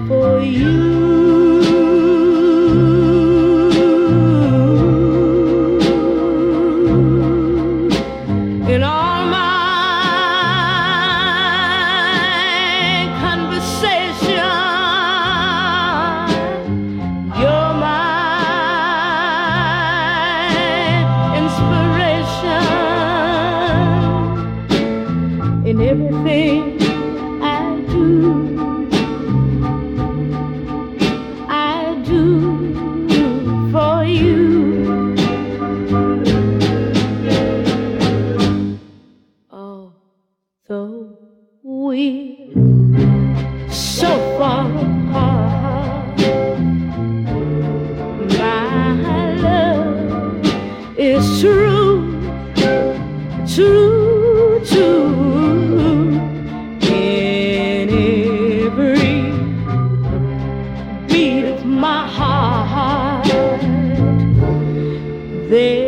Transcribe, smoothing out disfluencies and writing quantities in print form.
for you. In all my conversation, you're my inspiration. In everything I do for you. Although we're so far apart, my love is true, true, true. In every beat of my heart, there